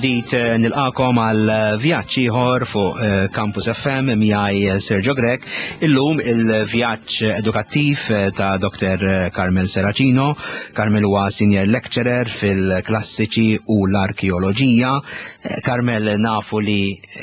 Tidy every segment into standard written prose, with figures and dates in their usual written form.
mill-ġdid nilqakom għal vjaġġ ieħor fuq Campus FM miegħi Sergio Grek. Illum il-vjaġġ edukattiv ta' Dr. Carmel Seracino. Carmel huwa senior lecturer fil-klassiċi u l-arkeoloġija. Carmel nafu li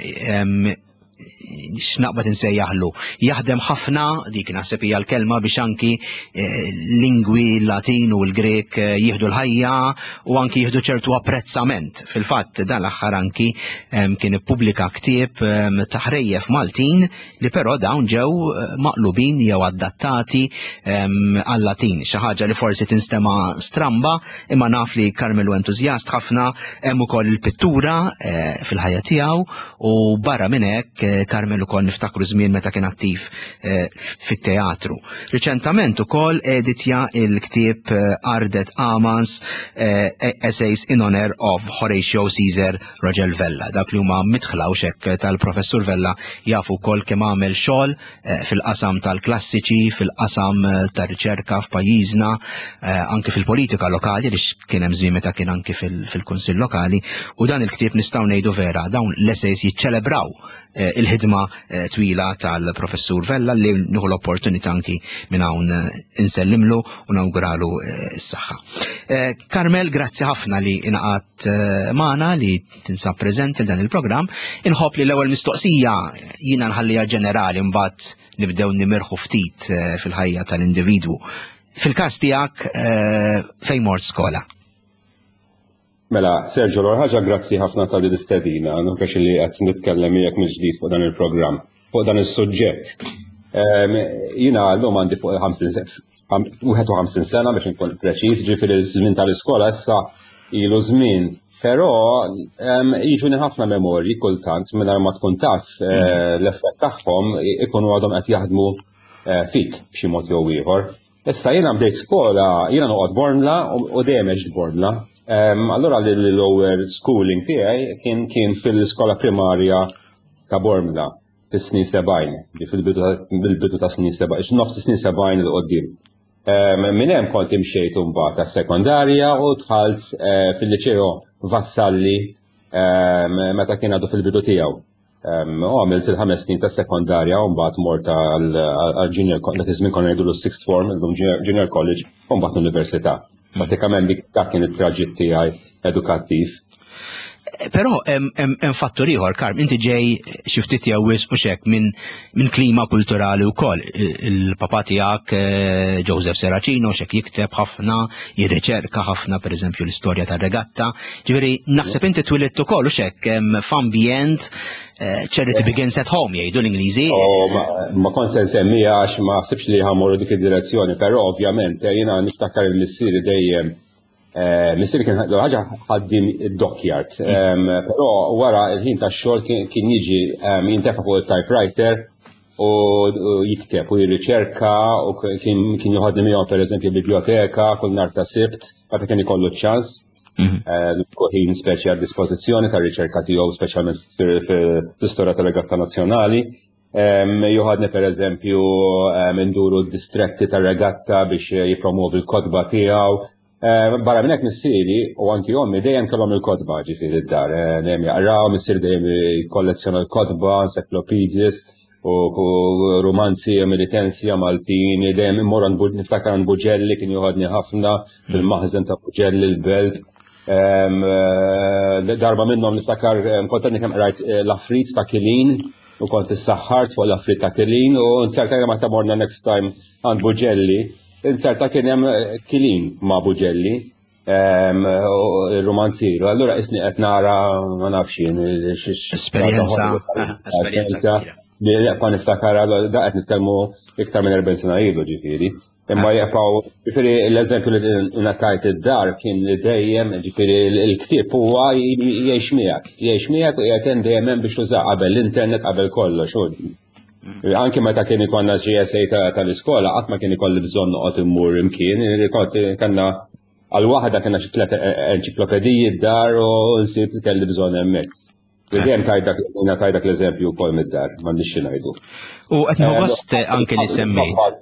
x'naqbad insejjaħlu. Jaħdem ħafna, dik naħseb hija l-kelma biex anki lingwi Latin u l-Grek jieħdu l-ħajja u anki jieħdu ċertu apprezzament. Fil-fatt dan l-aħħar anki kien ippubblika ktieb taħrejjef Maltin li però dawn ġew maqlubin jew adattati għal-Latin. Xi ħaġa li forsi tinstema' stramba, imma naf li Carmel hu entużjast ħafna, hemm ukoll il-pittura fil-ħajja tiegħu u barra minn hekk Carmel ukoll niftakru żmien meta kien attiv fit-teatru. Riċentament ukoll editja l-ktieb Ardet Amans Essays in Honor of Horatio Caesar Rogel Vella. Dak li huma mitħlawx hekk tal-Professur Vella jafu wkoll kemm għamel xogħol fil-qasam tal-klassiċi, fil-qasam tar-riċerka f'pajjiżna, anke fil-politika lokali li kien hemm żmien meta kien anke fil-Kunsill Lokali, u dan il-ktieb nistgħu ngħidu vera dawn l-essays jiċċelebraw il-ħidma twila tal-Professur Vella li nieħu l-opportunità anki minn hawn insellimlu u nawguralu s-saħħa. Carmel, grazzi ħafna li inqadt magħna li tinsab preżenti dan il-programm. Inħobb li l-ewwel mistoqsija jiena nħalliha ġenerali mbagħad nibdew nimirħu ftit fil-ħajja tal-individwu. Fil-każ tiegħek fejn mort skola? Mela, Sergio, ħaġa grazzi ħafna ta' din istedina, nħokax li qed nitkellem miegħek mill-ġdid fuq dan il-programm, fuq dan is-suġġett. Jiena llum għandi fuq 51 sena biex nkun preċiż, ġifieri żmien tal-iskola issa ilu żmien. Però jiġuni ħafna memorji kultant mingħajr ma tkun taf l-effett tagħhom ikunu għadhom qed jaħdmu fik b'xi mod jew ieħor. Issa jiena bdejt skola, jiena noqgħod Bormla u dejjem għext Bormla. Allora l-lower schooling tiegħi kien fil-skola primarja ta' Bormla fis-snin 70, fil-bidu ta' snin 70, nofs snin 70 l-qoddim. Minn hemm kont imxejt imbagħad tas-sekondarja u dħalt fil-liċeo Vassalli meta kien għadu fil-bidu tiegħu. Għamilt il-5 snin tas-sekondarja u mbagħad mort għal-junior college, dak iż-żmien konna ngħidu l-sixth form, junior college, u mbagħad l-università. Pratikament dak kien it-traġitt tiegħi edukattiv. Però hemm fattur ieħor, Karm, inti ġej xi ftit jew wisq u xekk minn klima kulturali wkoll. Il-papa tiegħek Joseph Seracino xekk jikteb ħafna, jirriċerka ħafna pereżempju l-istorja tar-regatta. Ġifieri naħseb inti twilidt ukoll u xekk f'ambjent charity begins at home jgħidu l-Ingliżi. Ma kont se nsemmija għax ma ħsibx li ħammorru dik id-direzzjoni, però ovvjament jiena niftakar il-missieri dejjem missieri kien ħaġa ħaddim id-dockyard, però wara l-ħin tax-xogħol kien jiġi jintefa' fuq il-typewriter u jikteb u jirriċerka u kien joħodni miegħu pereżempju biblioteka kull nhar ta' Sibt meta kien ikollu ċ-ċans. Ħin speċi għad-dispożizzjoni tar-riċerka tiegħu speċjalment fl-istorja tar-regatta nazzjonali. Joħodni pereżempju induru d-distretti tar-regatta biex jippromovi l-kotba tiegħu. Barra minn hekk missieri u anki ommi dejjem kellhom il-kotba ġifieri d-dar. Dejjem jaqraw, missier dejjem jkollezzjona l-kotba, encyclopedias u romanzi militenzja Maltin, dejjem immorru niftakar għand Buġelli kien joħodni ħafna fil-maħżen ta' Buġelli l-Belt. Darba minnhom niftakar kont kemm qrajt l-Affrit ta' Kilin u kont issaħħart fuq l-Affrit ta' Kilin u nserta kemm ta' morna next time għand Buġelli. Inserta kien hemm Kilin ma' Buġelli, il-romanziru. Allura isni qed nara ma nafx esperjenza li jaqpa' niftakar da qed nitkellmu iktar minn 40 sena ilu ġifieri. Imma jaqgħu ġifieri l-eżempju li ngħatajt id-dar kien li dejjem ġifieri l-ktieb huwa jgħix miegħek u jgħid dejjem hemm biex tużaq qabel l-internet qabel kollox. Anke meta kien ikollna xi essej tal-iskola qatt ma kien ikolli bżonn noqgħod immur imkien, kellna għal waħda kellna xi 3 enċiklopediji d-dar u nsib kelli bżonn hemmhekk. Dejjem tajdak l-eżempju wkoll mid-dar, m'għandix xi ngħidu. U qed nogost anke li semmejt.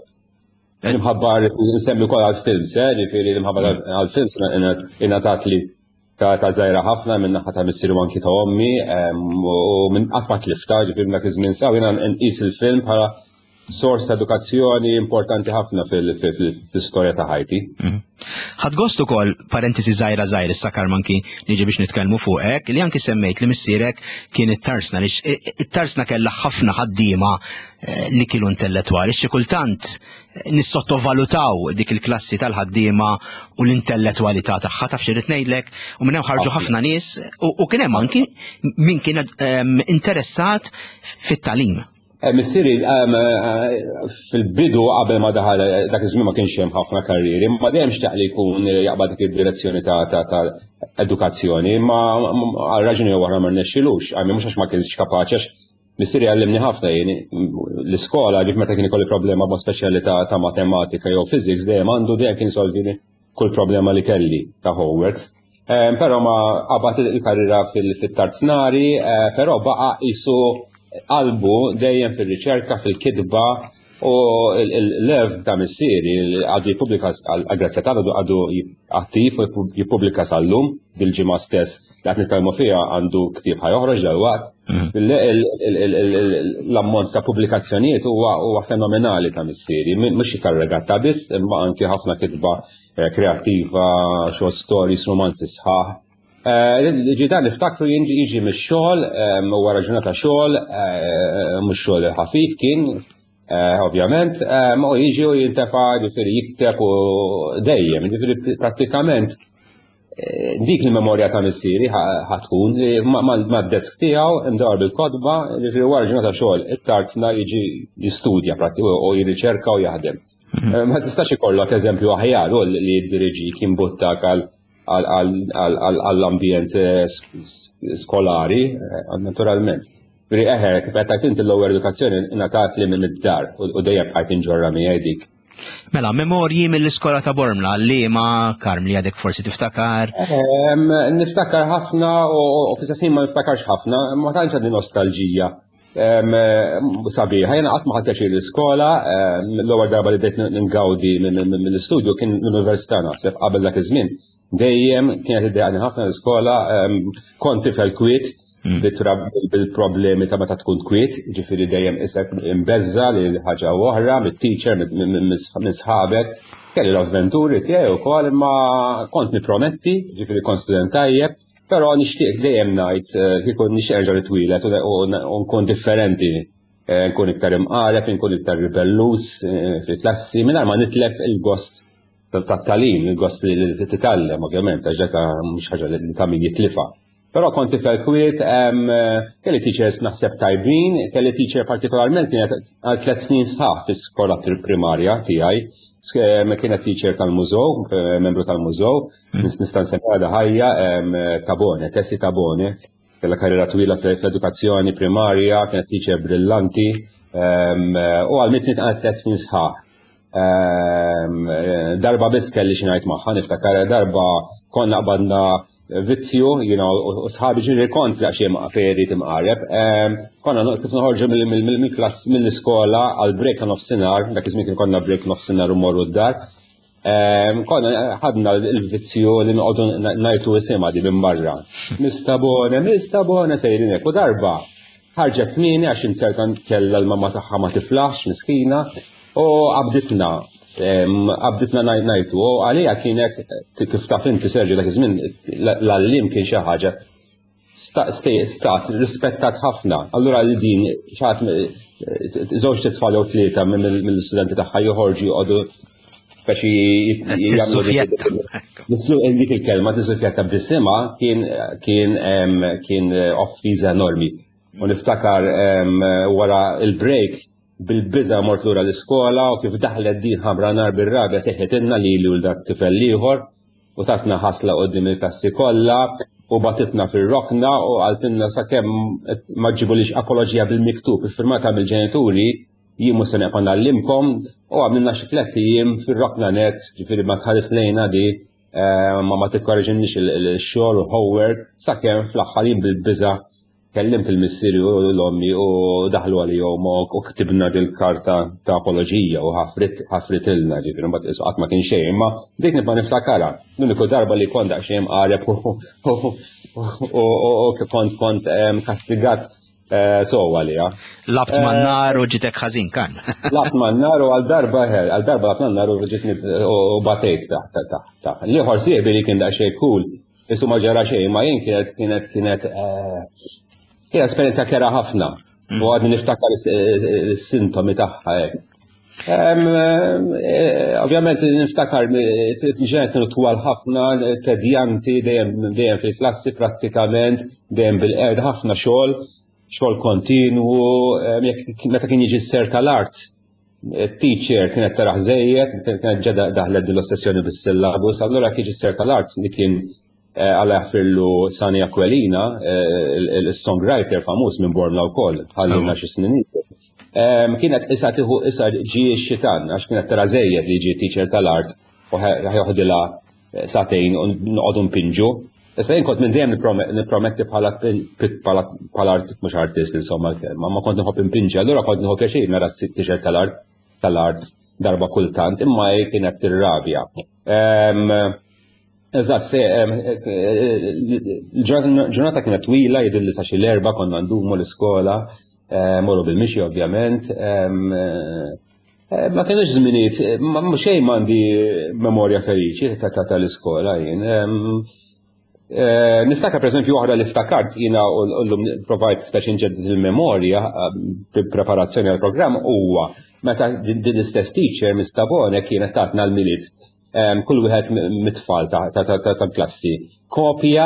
Imħabbar nsemmi wkoll għall-films, ġifieri imħabbar għall-films ingħatat li ta' żgħira ħafna minn naħa ta' missieru anki ta' ommi u minn qatt ma tlifta ġifieri dak iż-żmien saw jiena nqis il-film bħala sors ta' edukazzjoni importanti ħafna fil-istorja ta' ħajti. Ħadd gost ukoll parentesi żgħira issa Karmanki niġi biex nitkellmu fuqek li anki semmejt li missierek kien it-tarsna li it-tarsna kellha ħafna ħaddiema li kienu intellettwali xi kultant nissottovalutaw dik il-klassi tal-ħaddiema u l-intellettwalità tagħha taf xi rid ngħidlek u minn hemm ħarġu ħafna nies u kien hemm anki min kien interessat fit-tagħlim. Missieri fil-bidu qabel ma daħal dak iż-żmien ma kienx hemm ħafna karrieri, ma dejjem xtaq li jkun jaqbad dik id-direzzjoni ta' edukazzjoni, ma għal raġuni oħra ma rnexxilux, mhux għax ma kienx kapaċi għax missieri għallimni ħafna jien l-iskola ġif meta kien ikolli problema ma' speċjali ta' matematika jew physics dejjem kien isolvini kull problema li kelli ta' homeworks. Però ma qabad il-karriera fit-tarznari, però baqa' qisu qalbu dejjem fil-riċerka, fil-kidba u l-lev ta' missieri għadu jippubblika għal-grazzja għadu attiv u jippubblika sal-lum dil-ġimgħa stess li qed nitkellmu fiha għandu ktieb ħajoħroġ dalwaqt. L-ammont ta' pubblikazzjonijiet huwa fenomenali ta' missieri, mhux tarregata biss imma anke ħafna kidba kreattiva, short stories, romanzi sħaħ. Ġidan niftakru jiġi mix-xogħol wara ġurnata xogħol, mhux xogħol ħafif kien, ovvjament, ma jiġi u jintefa' ġifieri jikteb u dejjem, ġifieri prattikament dik il-memorja ta' missieri ħatkun mad-desk tiegħu imdawar bil-kodba, ġifieri wara ġurnata xogħol it-tarzna jiġi jistudja u jirriċerka u jaħdem. Ma tistax ikollok eżempju aħjar li jiddiriġi kien buttak għall-ambjent skolari, naturalment. Kif għetajt inti l-ewwel edukazzjoni ingħatat li minn id-dar u dejjem bqajt inġorra miegħi dik. Mela, memorji mill-iskola ta' Bormla, liema Karm li għadek forsi tiftakar? Niftakar ħafna u fis-sassin ma niftakarx ħafna, ma tantx għandi nostalġija. Sabiħa, jena qatt ma ħadd jaxir l-iskola, l-ewwel darba li bdejt ngawdi mill-istudju kien l-università naħseb qabel dak iż-żmien. Dejjem kienet iddejqani ħafna l-iskola, kont tifel kwiet bil-problemi ta' meta tkun kwiet, ġifieri dejjem isek imbeżza li ħaġa oħra mit-teacher minn sħabek, kelli l-avventuri tiegħi wkoll imma kont nipprometti, ġifieri kont student tajjeb, però nixtieq dejjem ngħid kieku nixtieq nerġa' nitwielet u nkun differenti, nkun iktar imqareb, nkun iktar ribelluż fil-klassi mingħajr ma nitlef il-gost tat-tagħlim, il-gost li titgħallem ovvjament għax dak mhux ħaġa li ta' min jitlifa. Però kont tifel kwiet, kelli teachers naħseb tajbin, kelli teacher partikolarment kienet għal 3 snin sħaħ fis-skola primarja tiegħi, kienet teacher tal-mużew, membru tal-mużew, nista' nsemmiha ħajja Tabone, Tessi Tabone, kellha karriera twila fl-edukazzjoni primarja, kienet teacher brillanti, u għal mitnit għal 3 snin sħaħ. Darba biss kelli xi ngħid magħha, niftakar darba konna qabadna vizzju, u sħabi ġiri kont laqxie fejri timqareb. Konna kif noħorġu mill-klass mill-iskola għal break ta' nofsinhar, dak iż-żmien kien konna break nofsinhar u morru d-dar. Konna ħadna l-vizzju li noqogħdu ngħidu isimha di minn barra. Mistabone sejrinek u darba ħarġet kmieni għax insertan kellha l-mamma tagħha ma tiflaħx miskina u qabditna najtu, u għalija kienet kif taf inti Serġi dak iż-żmien l-għallim kien xi ħaġa stat rispettat ħafna. Allura li din xaħat żewġ titfal jew tlieta mill-istudenti tagħha joħorġu joqogħdu speċi jagħmlu dik il-kelma tiżufjetta b'isima kien offiża enormi. U niftakar wara il-break bil-biża mort lura l-iskola u kif daħlet din ħamra nar bir-rabja seħħetilna lili u dak tifel ieħor u tatna ħasla qudiem il-klassi kollha u batitna fir-rokna u qaltilna sakemm ma ġibulix apoloġija bil-miktub iffirmata mill-ġenituri jien mhux se neqpa' nallimkom u għamilna xi 3 ijiem fir-rokna net, ġifieri ma tħares lejna di ma tikkorreġinniex il-xogħol u homework sakemm fl-aħħar jien bil-biża kellimt il-missieri u l-ommi u daħlu għalihom u ktibna dil-karta ta' apoloġija u ħafritilna ġifieri mbagħad qatt ma kien xejn, imma dik nibqa' niftakarha. L-uniku darba li kont daqsxejn qareb u kont kastigat sowa liha. Labt man-nar u ġitek ħażin kan. Labt man-nar u għal-darba labt man-nar u ġitni u batejt taħt. L-ieħor sieħbi li kien daqsxejn cool, isu ma ġara xejn, ma jien kienet hija esperjenza kera ħafna u għadni niftakar is-sintomi tagħha hekk. Ovvjament niftakar ġenet kienu twal ħafna, tedjanti dejjem fil-klassi prattikament, dejjem bil-qerd ħafna xogħol kontinwu, meta kien jiġi s-ser tal-art. Teacher kienet taraħ żejjed, kienet ġeda daħlet l-ossessjoni bis-syllabus, allura kien jiġi s-ser tal-art li kien għala jaffirlu Sani Aquilina, il-songwriter famuż minn Bormla wkoll, ħallina xi snin. Kienet issa ġi x-xitan, għax kienet tara żejjed li ġi teacher tal-art u ħjoħdilha satejn u noqogħdu npinġu. Issa jien kont minn dejjem nipprometti bħala mhux artist insomma l-kelma, ma kont nħobb impinġi, allura kont nħobb pjaċir nara teacher tal-art darba kultant, imma kienet tirrabja. Eżatt, ġurnata kienet twila, jidilli sa xi l-erba' konna ndumu l-iskola, morru bil-mixi ovvjament. Ma kienux żminiet, xejn m'għandi memorja feliċi tal-iskola jien. Niftakar pereżempju oħra li ftakart jiena u provajt speċi nġedded il-memorja preparazzjoni għall-programm huwa meta din l-istess teacher Mistabone kienet tatna l-miliet. Kull wieħed mit-tfal tal-klassi. Kopja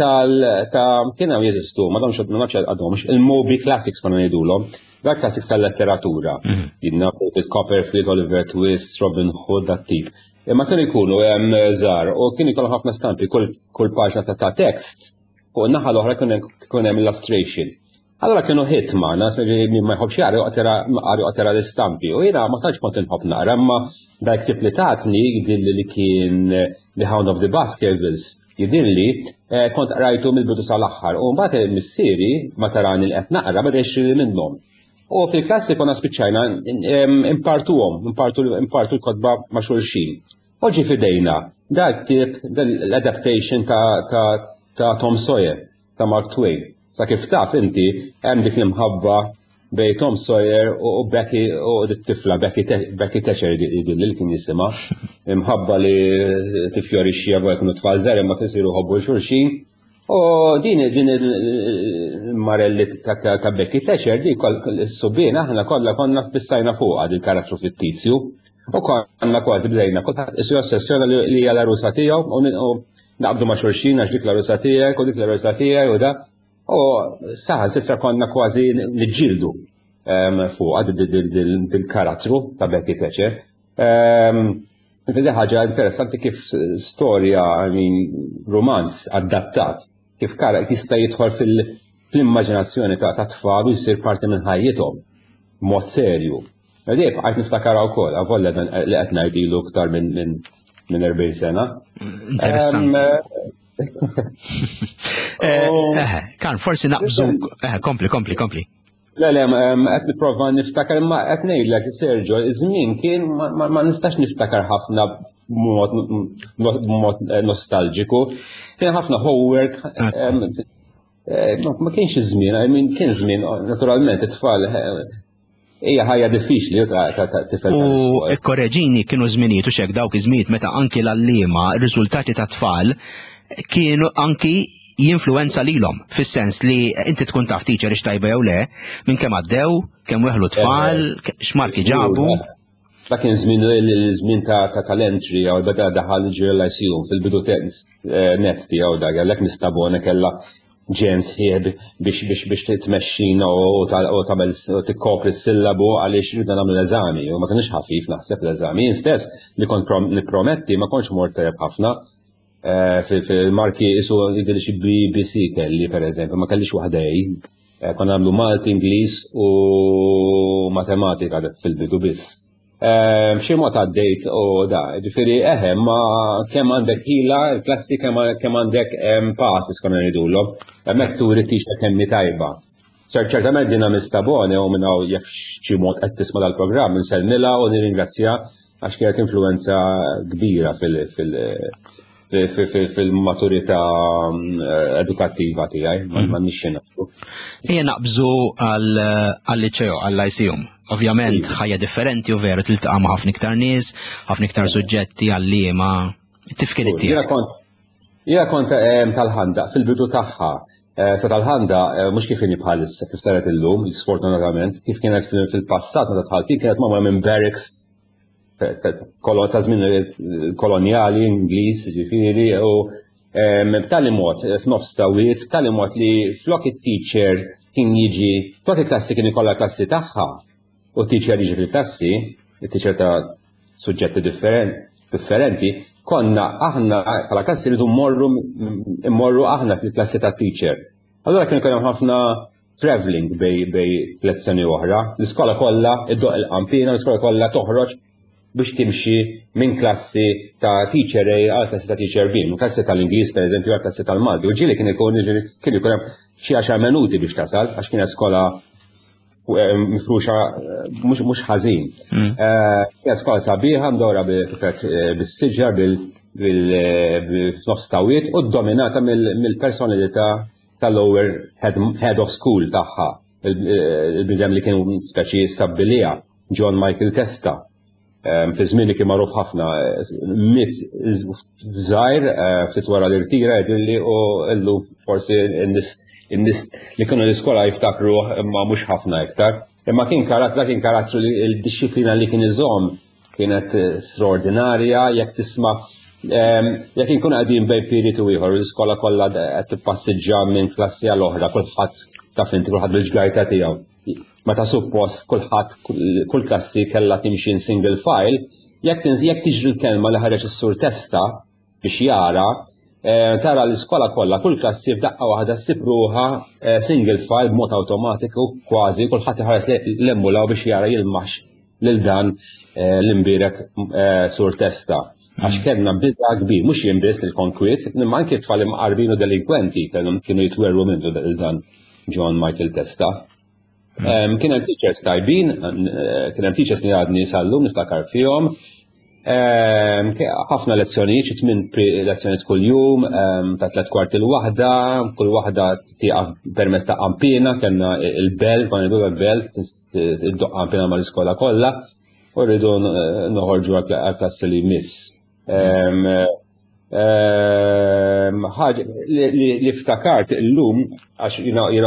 kien hemm jeżistu, ma nafx għadhomx, il-Moby Classics konna ngħidulhom, dak classics tal-letteratura. Jidna Copperfield, Oliver Twist, Robin Hood, dat tip. Imma kienu jkunu hemm żgħar u kienu jkollhom ħafna stampi kull paġna ta' text u n-naħa l-oħra kien hemm illustration. Allora kienu hit maħna, ma jħobx jgħari għatera l-istampi. U jena ma taġ kont nħobb naqra, ma dak tip li tatni li kien The Hound of the Baskervilles jidilli kont rajtu mill-bidu sal-axħar. U mbagħad missieri ma tarani l-qed naqra bada jxrili minnhom. U fil-klassi konna spiċċajna impartu l-kodba ma' xulxin. Oġi fidejna, dak tip l-adaptation ta' Tom Sawyer, ta' Mark Twain. Sa kif taf inti hemm dik l-imħabba bej Tom Sawyer u Becky u tit-tifla Becky Thatcher li kien jisimha. Imħabba li tifjorixxi jkunu tfal żgħar imma kisiru ħobbu xulxin. U din il-marelli ta' Becky Thatcher di s-subien aħna kollha konna fissajna fuqha din karattru fittizju. U konna kważi bdejna kulħadd isu ossessjona li hija l-arusa tiegħu u naqbdu ma' xulxin għax dik l-arusa tiegħek u dik l-arusa tiegħi u da. U saħan sitra konna kważi nġildu fuq dil-karattru ta' Becky Thatcher. Fidi ħaġa interessanti kif storja, romanz adattat, kif jista' jidħol fil-immaġinazzjoni ta' tfal u jsir parti minn ħajjithom, mod serju. Għadib, għajt niftakara wkoll, għavolla li qed ngħidilu aktar minn 40 sena. Interessanti. Kan, forsi naqbżu, kompli. Le, qed nipprova niftakar, ma qed ngħidlek, Sergio, iż-żmien kien ma nistax niftakar ħafna b'mod nostalġiku. Kien ħafna homework, ma kienx iż-żmien, kien żmien naturalment it-tfal hija ħajja diffiċli ta' tifel. U korreġini kienu żminijiet u xek dawk iż-żmiet meta anki l-allima r-riżultati ta' tfal kienu anki jinfluenza lilhom, fis-sens li inti tkun taf teacher ixtajba jew le, minn kemm għaddew, kemm weħlu tfal, x'marki ġabu. Dak kien żmien ta' tal-entry jew beda daħal ġiel ICU fil-bidu net tiegħu dak għalhekk Mistabone kellha ġens ħieb biex titmexxina u tagħmel tikkopri s-sillabu għaliex ridna nagħmlu l-eżami u ma kienx ħafif naħseb l-eżami. Jien stess li kont nipprometti ma kontx mort tajjeb ħafna. Fil-marki isu jidil xi BBC kelli pereżempju, ma kellix waħda konna nagħmlu Malti, Ingliż u matematika fil-bidu biss. Xi mod għaddejt u da, ġifieri ma kemm għandek ħila, klassi kemm għandek passes konna ngħidulhom, hemmhekk turi t-teacher kemm tajba. Ċertament dinamista boni u minnaw jekk xi mod qed tisma' dal-programm insellmilha u nirringrazzja għax kienet influenza kbira fil-maturità edukattiva tiegħi, ma nixxi naqblu. Ejja naqbżu għall-liċeo, għall-ICUM. Ovvjament ħajja differenti u veru tiltaqa' ma' ħafna iktar nies, ħafna iktar suġġetti għalliema, it-tifkir tiegħek. Jiena kont tal-ħanda fil-bidu tagħha. Sa tal-ħanda mhux kif inhi bħalissa kif saret illum, sfortunatament, kif kienet fil-passat meta tħalti kienet magħmula minn barracks ta' żmien kolonjali Ingliż, ġifieri, u b'tali mod f'nofs tawiet, b'tali mod li flok it-teacher kien jiġi, flok il-klassi kien ikollha klassi tagħha u t-teacher jiġi fil-klassi, it-teacher ta' suġġetti differenti, konna aħna bħala klassi rridu mmorru aħna fil-klassi ta' teacher. Allura kien hemm ħafna traveling bej lezzjoni oħra. L-iskola kollha iddoq il-qampina, l-iskola kollha toħroġ biex timxi minn klassi ta' teacher A għal klassi ta' teacher B, minn klassi tal-Ingliż pereżempju għal klassi tal-Malti. U ġieli kien ikun hemm xi 10 minuti biex tasal għax kienet skola mifruxa mhux ħażin. Kienet skola sabiħa mdorra bis-siġar f'nofs tawiet u ddominata mill-personalità tal-lower head of school tagħha. Il-bidem li kienu speċi stabbilija, John Michael Testa. Fi żmieni kien magħruf ħafna mit żgħir ftit wara l-irtira jgħidilli u llum forsi in-nies li kienu l-iskola jiftakru imma mhux ħafna iktar. Imma kien karattru li l-disciplina li kien iżomm kienet straordinarja jekk tisma' jekk inkun qegħdin bejn periodu ieħor l-iskola kollha qed tippassiġġja minn klassi għal oħra kulħadd taf inti kulħadd bil-ġgajta tiegħu. Meta suppost kull klassi kellha timxi in single file, jekk tiġri l-kelma li ħareġ is-sur Testa biex jara, tara l-iskola kollha kull klassi f'daqqa waħda ssib ruha single file b'mod awtomatiku kważi kulħadd iħares l-emmulaw biex jara jilmax lil dan l-imbierek sur Testa. Għax kellna biża' kbir, mhux jien biss il-konkwiet, imma anke tfal imqarbin u delinkwenti kienu jitwerru minnu dan John Michael Testa. Kien hemm teachers tajbin, kien hemm teachers li għadni sallum niftakar fihom. Ħafna lezzjonijiet, xi 8 lezzjonijiet kuljum, ta' 3 kwarti l-waħda, kull waħda tieqaf permezz ta' qampina, kellna il-bell, konna ngħidu l-bell, tiddoq qampina mal-iskola kollha, u rridu noħorġu għall-klassi li jmiss. Li ftakart illum għax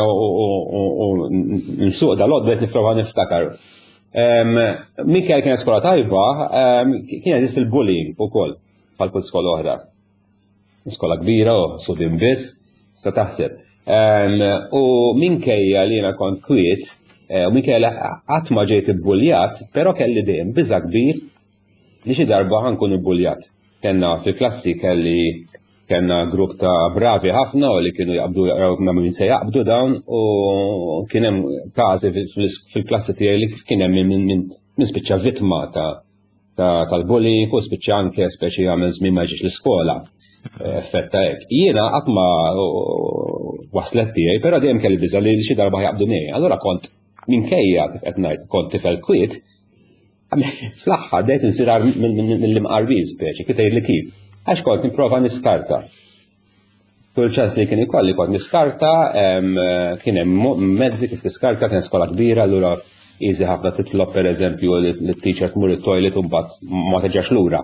nsuq dal-għod bħet nifrova niftakar. Min kien skola tajba, kien jeżist il-bullying ukoll bħal kull skola oħra. Skola kbira u sudin biss, sta taħseb. U minkejja li jiena kont kwiet, u minkejja li qatt ma ġejt ibbuljat, però kelli dejjem biża' kbir li xi darba ħankun ibbuljat. Kenna fil-klassi kellna grupp ta' bravi ħafna u li kienu jaqbdu ma' min se jaqbdu dawn u kien hemm każi fil-klassi tiegħi li kien hemm min spiċċa vittma tal-bullying u spiċċa anke speċi għamel żmien ma jiġix l-iskola. Effetta hekk. Jiena qatt ma waslet tiegħi, però dejjem kelli biża' li xi darba jaqbdu miegħi. Allura kont minkejja kif qed ngħid kont tifel kwiet, fl-aħħar dejt insir mill-imqarbin speċi, kif tgħidli kif. Għax kont nipprova niskarta. Kull ċans li kien ikolli kont niskarta, kien hemm mezzi kif tiskarta, kien skola kbira, allura easy ħafna titlob pereżempju li t-teacher tmur it-toilet u mbagħad ma terġax lura.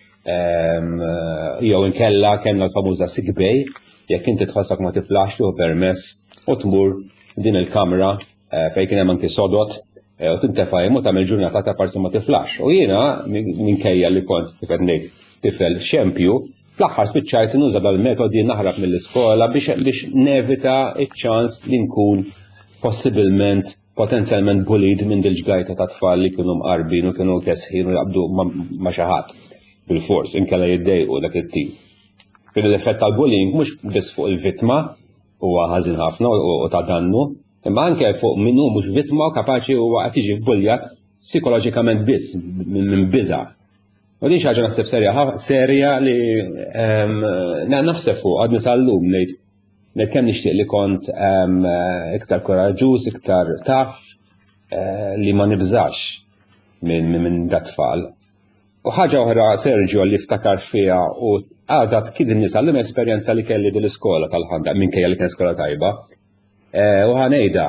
Jew inkella kellna l-famuża sick bay, jekk inti tħossok ma tiflax jew permess u tmur din il-kamra fejn kien hemm anke sodot u tintefa' u tagħmel ġurnata ta' parsi ma tiflax. U jiena minkejja li kont kif qed ngħid tifel xempju, fl-aħħar spiċċajt nuża dal-metodi naħrab mill-iskola biex nevita iċ-ċans li nkun possibilment potenzjalment bullied minn dil-ġgajta ta' tfal li kienu mqarbin u kienu kesħin u jaqbdu ma' xi ħadd bil-fors inkella jiddejqu dak it-tim. Kien l-effett tal-bullying mhux biss fuq il-vittma huwa ħażin ħafna u ta' dannu, imma anke fuq min hu mhux vittma u kapaċi huwa qed jiġi bulljat psikoloġikament biss minn biża'. U din xi ħaġa naħseb serja li naħseb fuq għadni sal-lum ngħid kemm nixtieq li kont iktar koraġġuż, iktar taf li ma nibżax minn dat tfal. U ħaġa oħra Sergio li ftakar fiha u għadha tkidni sal-lum esperjenza li kelli bil-iskola tal-ħanda minkejja li kien skola tajba. U ħanejda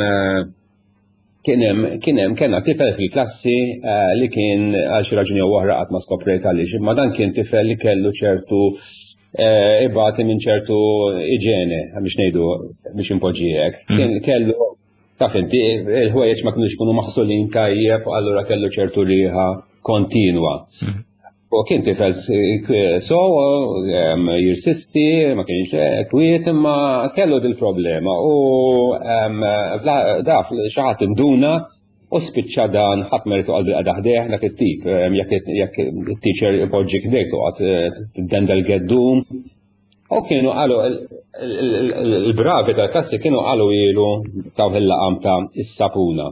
kena tifel fil-klassi li kien għal xi raġuni oħra qatt ma skoprejt għaliex, imma dan kien tifel li kellu ċertu ibati minn ċertu iġene biex ngħidu biex impoġġijek. Kellu taf inti il-ħwejjeġ ma kinux ikunu maħsulin tajjeb, allura kellu ċertu riħa kontinwa. U kien tifel jirsisti, ma kienx kwiet, imma kellu dil-problema. U daf xi ħadd induna u spiċċa dan ħadd meritu qalbi qada ħdejh dak it-tip. Jekk it-teacher ipoġġik dejk toqgħod tiddendel geddum. U kienu qalu il-bravi tal-klassi kienu qalu ilu taw il-laqam ta' is-sapuna.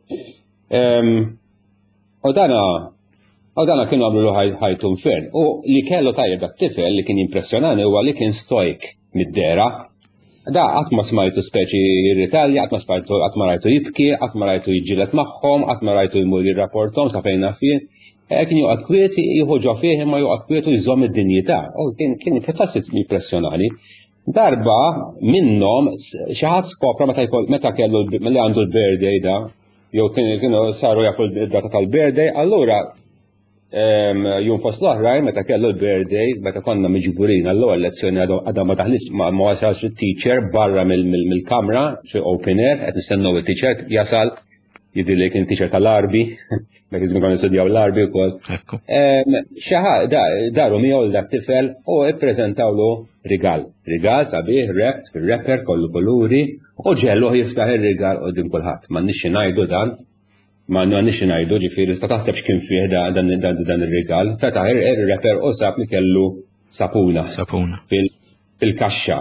U dana kienu għamlu ħajtu mfern. U li kellu tajjeb dak tifel li kien impressjonani huwa li kien stoik mid-dera. Da qatt ma smajtu speċi jirritalja, qatt ma rajtu jibki, qatt ma rajtu jiġġieled magħhom, qatt ma rajtu jmur jirrapportom sa fejn fien. Kien joqgħod kwiet jieħu fih imma joqgħod kwiet u jżomm id-dinjità. Kien pjuttost impressjonani. Darba minnhom xi ħadd skopra meta kellu li għandu l-birthday da, jew kienu saru jafu l-data tal-birthday, allura jum fost l-oħrajn meta kellu l-birthday, meta konna miġburin għall-ewwel lezzjoni għadha ma taħlitx ma wasalx it-teacher barra mill-kamra xi open air qed nistennew it-teacher jasal jidri li kien teacher tal-arbi, dak iż konna nistudjaw l-arbi wkoll. Daru miegħu dak tifel u ippreżentawlu rigal. Rigal sabiħ rept fir-rapper kollu kuluri u ġellu jiftaħ ir-rigal qudiem kulħadd. M'għandniex ngħidu dan. Ma nix ngħidu ġifieri sta taħseb x'kien fih dan ir-rigal. Fetaħ ir-rapper u sab li kellu sapuna. Fil-kaxxa.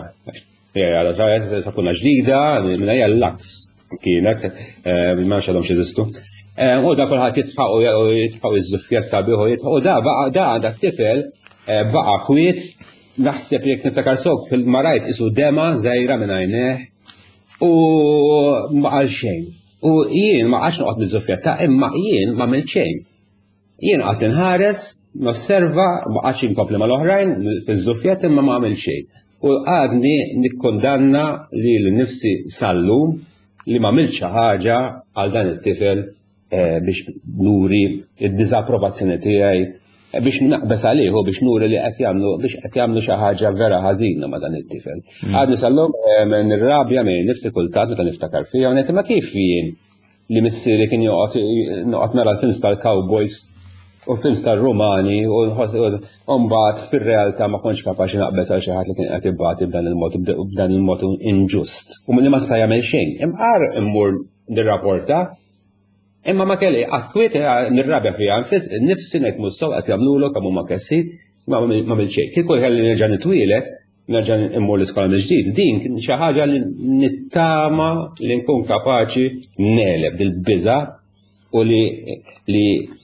Sapuna ġdida minn hija l-laks kienet ma xadhom x'eżistu. U da kulħadd jitfaqgħu iż-żuffjetta bieħu u da dak tifel baqa' kwiet naħseb jekk niftakar sok fil-marajt isu dema żgħira minn għajnejh u ma qal xejn. U jien ma għax noqgħod niż-żuffjetta, imma jien ma għamilt xejn. Jien qatt inħares, nosserva, ma għax inkompli mal-oħrajn fiż-żuffjett imma ma għamilt xejn. U għadni nikkondanna li l-nifsi sallum li ma għamilt xi ħaġa għal dan it-tifel biex nuri id-diżapprovazzjoni tiegħi biex naqbes għalih u biex nuri li qed jagħmlu xi ħaġa vera ħażina ma' dan it-tifel. Għadni sallum nirrabja minn nifsi kultant meta niftakar fiha u ngħid ma kif jien li missieri kien noqgħod nara l-films tal-cowboys u films tal-Rumani u mbagħad fir-realtà ma kontx kapaċi naqbes għal xi ħadd li kien qed ibagħti b'dan il-mod inġust. U li ma sta jagħmel xejn. Imqar immur nirrapporta imma ma kelli għakkwiet nirrabja fija, nifsi ngħid mussaw qed jagħmluhom kemm huma kessi, ma għamil xejn. Kien kull ħelli nerġa' nitwieled, nerġa' immur l-iskola mill-ġdid, din kien xi ħaġa li nittama li nkun kapaċi neleb dil-biża' u li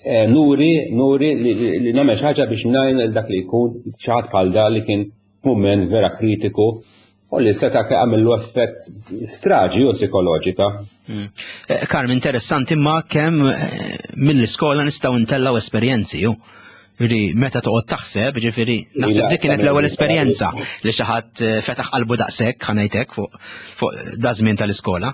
nuri li nagħmel xi ħaġa biex ngħin dak li jkun xi ħadd bħal dan li kien f'mument vera kritiku u li seta' għamillu effett straġi u psikoloġika. Karm, interessanti imma kemm mill-iskola nistgħu ntellaw esperjenzi ju. Meta toqgħod taħseb, ġifieri naħseb dik kienet l-ewwel esperjenza li xi ħadd fetaħ qalbu daqshekk ħanejtek fuq dażmien tal-iskola.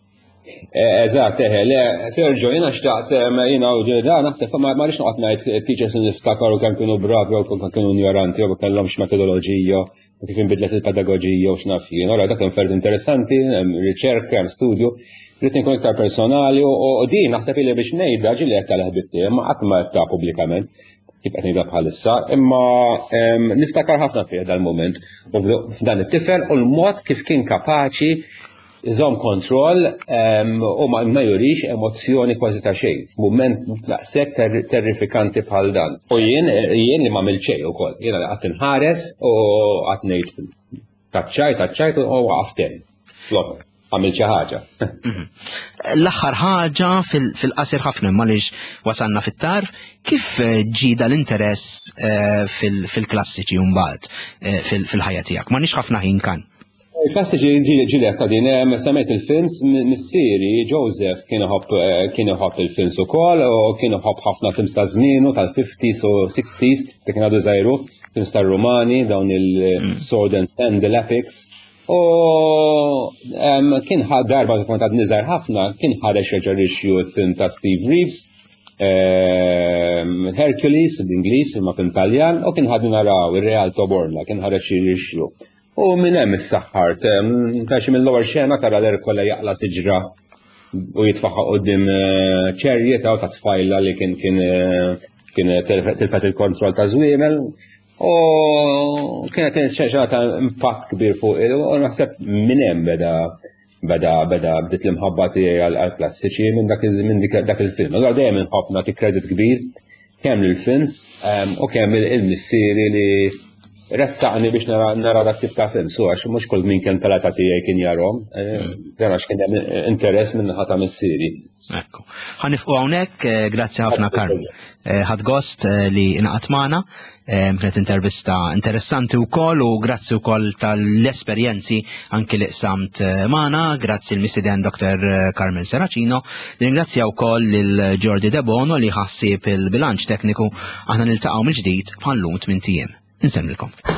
Eżatt, Sergio, jiena xtaqt jiena u da naħseb ma rridx noqgħod ngħid teachers li niftakaru kemm kienu bravi u kemm kienu ignoranti u kellhomx metodoloġija u kif inbidlet il-pedagoġija u x'naf jien. Ora dak kien ferd interessanti, riċerka, studju, rrid inkun iktar personali u din naħseb li biex ngħidha ġieli qed tal-ħbib tiegħi ma qatt ma qed pubblikament kif qed ngħidha bħalissa, imma niftakar ħafna fih dal-mument u f'dan it-tifel u l-mod kif kien kapaċi iżomm kontroll u ma jurix emozzjoni kważi ta' xejn f'mument daqshekk terrifikanti bħal dan. U jien li ma għamilt xejn ukoll. Jiena qatt inħares u qatt ngħid taċċajt u waqaftem. Flok. għamil xi ħaġa. L-aħħar ħaġa fil-qasir ħafna għaliex wasalna fit-tarf, kif ġida l-interess fil-klassiċi mbagħad fil-ħajja tiegħek? M'għandniex ħafna ħin kan. Il-klassiċi ġilek ta' din semmejt il-films missieri Joseph kien iħobb il-films ukoll u kien iħobb ħafna films ta' żmienu tal-50s u 60s li kien għadu żgħiru, films tar-Rumani dawn il-Sword and Sandal epics. U kien darba kont għad niżgħar ħafna, kien ħareġ reġa' film ta' Steve Reeves, Hercules bl-Ingliż imma film Taljan, u kien ħad naraw ir-Real Toborna, kien ħareġ issue. U minn hemm is-saħħart, għax mill-ewwel xena tara l-erkola jaqla siġra u jitfaħħa qudiem ċerjeta u ta' tfajla li kien tilfet il-kontroll ta' żwiemel. U kienet xaġa ta' impatt kbir fuq u naħseb minn hemm beda bdiet l-imħabba tiegħi għall-klassiċi minn dak il-film. Allura dejjem inħobb nagħti kredit kbir kemm lill-films u kemm il-missieri li ressaqni biex nara dak tip ta' film. So għax mhux kull min kien talata tiegħi kien jarhom, għax kien hemm interess minn ħata missieri. Ekku. Ħanifqu hawnhekk, grazzi ħafna Karl. Ħadd gost li inqatt magħna, kienet intervista interessanti wkoll u grazzi wkoll tal-esperjenzi anki li qsamt magħna, grazzi l-missiden Dr. Carmen Seracino, ringrazzja wkoll lil Jordi De Bono li ħassib il-bilanċ tekniku, aħna niltaqgħu mill-ġdid bħal lum 8 ijiem. Insemmilkom.